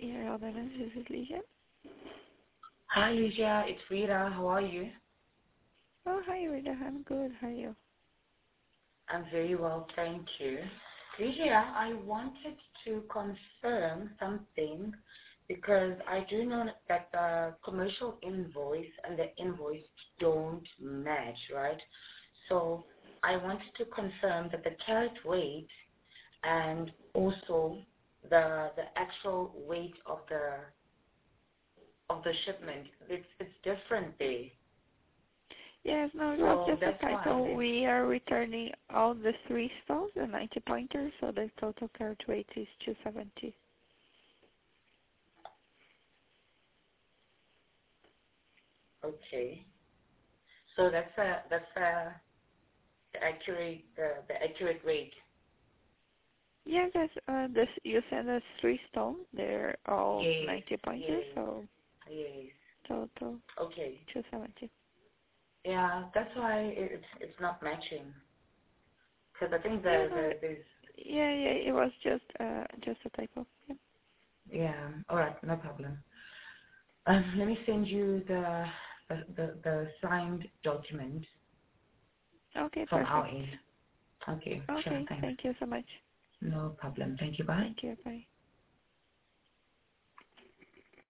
Yeah, hold on. This is Lydia. Hi, Lydia. It's Rita. How are you? Oh, hi, Rita. I'm good. How are you? I'm very well, thank you. Lydia, I wanted to confirm something because I do know that the commercial invoice and the invoice don't match, right? So I wanted to confirm that the carat weight and also the actual weight of the shipment, it's different there. Yes, no, it was So just a that's typo. why. We are returning all the 3 stones, the 90 pointers, so the total carat weight is 270. Okay. So that's the accurate rate. Yes, this, you sent us 3 stones. They're all Yes, 90 pointers, yes, so yes. total Okay. 270. Yeah, that's why it's not matching. Because I think Yeah, no, there's it was just a typo. Yeah. yeah. All right, no problem. Let me send you the signed document Okay, from our perfect. end. Okay, sure. Okay, Thanks. thank you so much. No problem. Thank you. Bye. Thank you. Bye.